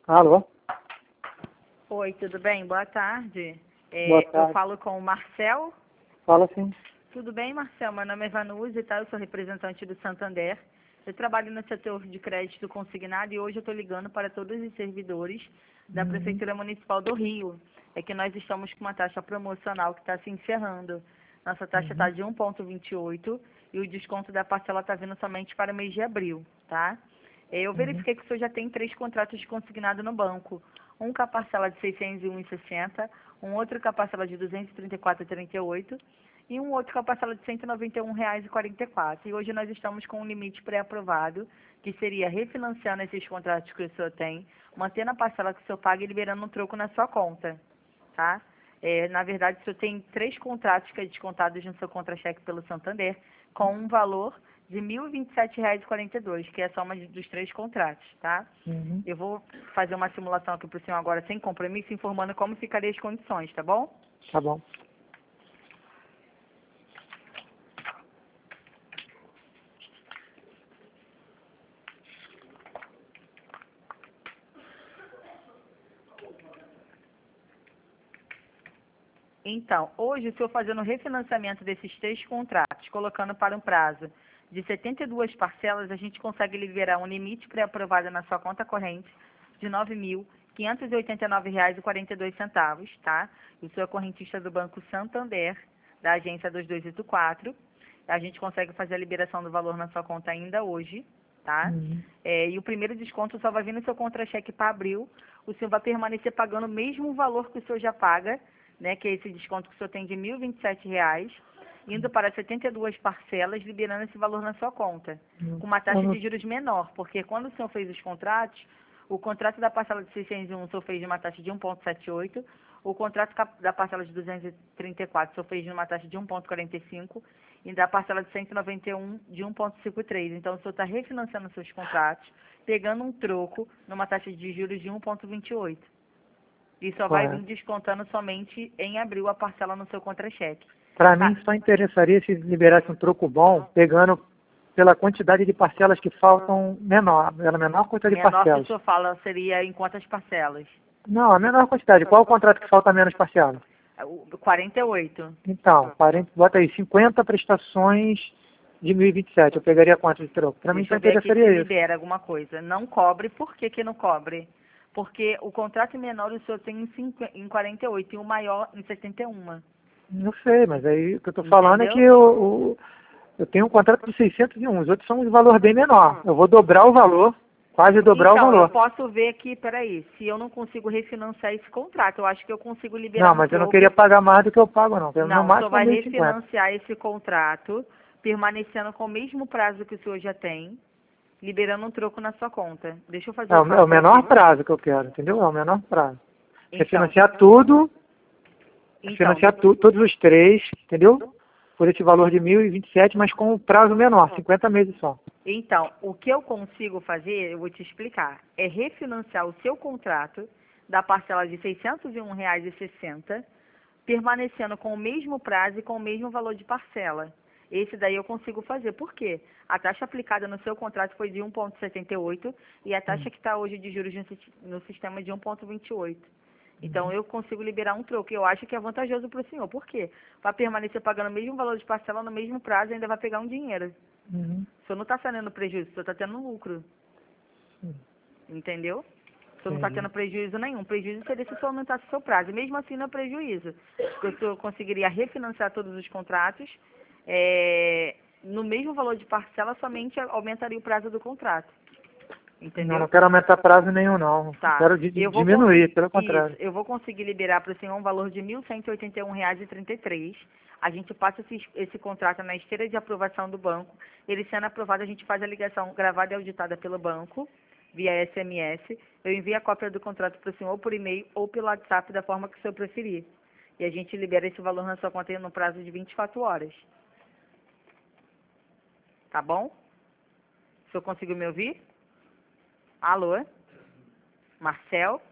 Alô? Oi, tudo bem? Boa tarde. Boa tarde. Eu falo com o Marcel. Fala sim. Tudo bem, Marcel? Meu nome é Vanusa, tá? Eu sou representante do Santander. Eu trabalho no setor de crédito consignado e hoje eu estou ligando para todos os servidores da Prefeitura Municipal do Rio. É que nós estamos com uma taxa promocional que está se encerrando. Nossa taxa está de 1,28 e o desconto da parcela está vindo somente para o mês de abril, tá? Eu verifiquei que o senhor já tem 3 contratos consignados no banco. Um com a parcela de R$ 601,60, um outro com a parcela de R$ 234,38 e um outro com a parcela de R$ 191,44. E hoje nós estamos com um limite pré-aprovado, que seria refinanciando esses contratos que o senhor tem, mantendo a parcela que o senhor paga e liberando um troco na sua conta, tá? Na verdade, o senhor tem 3 contratos que é descontados no seu contra-cheque pelo Santander, com um valor de R$ 1.027,42, que é a soma dos 3 contratos, tá? Eu vou fazer uma simulação aqui para o senhor agora, sem compromisso, informando como ficariam as condições, tá bom? Tá bom. Então, hoje o senhor fazendo o refinanciamento desses 3 contratos, colocando para um prazo de 72 parcelas, a gente consegue liberar um limite pré-aprovado na sua conta corrente de R$ 9.589,42, tá? O senhor é correntista do Banco Santander, da agência 2284. A gente consegue fazer a liberação do valor na sua conta ainda hoje, tá? E o primeiro desconto só vai vir no seu contra-cheque para abril. O senhor vai permanecer pagando o mesmo valor que o senhor já paga, né, que é esse desconto que o senhor tem de R$ 1.027, indo para 72 parcelas, liberando esse valor na sua conta, com uma taxa de juros menor, porque quando o senhor fez os contratos, o contrato da parcela de 601 o senhor fez de uma taxa de 1,78, o contrato da parcela de 234 o senhor fez de uma taxa de 1,45 e da parcela de 191 de 1,53. Então, o senhor está refinanciando seus contratos, pegando um troco numa taxa de juros de 1,28. E só vai vir descontando somente em abril a parcela no seu contra-cheque. Para mim, só interessaria se liberasse um troco bom, pegando pela quantidade de parcelas que faltam menor, pela menor quantidade de Menor que o parcelas. senhor fala seria em quantas parcelas? Não, a menor quantidade. Qual o contrato que falta menos parcelas? 48. Então, 40, bota aí, 50 prestações de 1.027. Eu pegaria quanto de troco? Para mim, só Deixa eu ver aqui se interessaria isso. libera alguma coisa. Não cobre, por que que não cobre? Porque o contrato menor o senhor tem em 48 e o maior em 71. Não sei, mas aí o que eu estou falando é que eu tenho um contrato de 601, os outros são de valor bem menor. Eu vou dobrar o valor, quase dobrar o Então, valor. eu posso ver aqui, peraí, se eu não consigo refinanciar esse contrato, eu acho que eu consigo liberar Não, mas eu não troco. queria pagar mais do que eu pago, não. No Não, o senhor máximo vai 1.050. refinanciar esse contrato, permanecendo com o mesmo prazo que o senhor já tem, liberando um troco na sua conta. Deixa eu fazer É o o cálculo menor aqui. prazo que eu quero, entendeu? É o menor prazo. Então, Refinanciar tudo, refinanciar todos os 3, entendeu? Por esse valor de 1.027, mas com um prazo menor, 50 meses só. Então, o que eu consigo fazer, eu vou te explicar, é refinanciar o seu contrato da parcela de R$ 601,60, permanecendo com o mesmo prazo e com o mesmo valor de parcela. Esse daí eu consigo fazer. Por quê? A taxa aplicada no seu contrato foi de 1,78 e a taxa que está hoje de juros no sistema é de 1,28. Então, eu consigo liberar um troco. Eu acho que é vantajoso para o senhor. Por quê? Para permanecer pagando o mesmo valor de parcela no mesmo prazo, ainda vai pegar um dinheiro. O senhor não está saindo prejuízo, o senhor está tendo lucro. Entendeu? O senhor não está tendo prejuízo nenhum. Prejuízo seria se o senhor aumentasse o seu prazo. E mesmo assim não é prejuízo. Porque o senhor conseguiria refinanciar todos os contratos no mesmo valor de parcela, somente aumentaria o prazo do contrato. Entendeu? Não quero aumentar prazo nenhum, não. Tá. Quero diminuir, pelo contrário. Isso, eu vou conseguir liberar para o senhor um valor de R$ 1.181,33. A gente passa esse contrato na esteira de aprovação do banco. Ele sendo aprovado, a gente faz a ligação gravada e auditada pelo banco, via SMS. Eu envio a cópia do contrato para o senhor ou por e-mail ou pelo WhatsApp, da forma que o senhor preferir. E a gente libera esse valor na sua conta no prazo de 24 horas. Tá bom? O senhor conseguiu me ouvir? Alô? Marcel?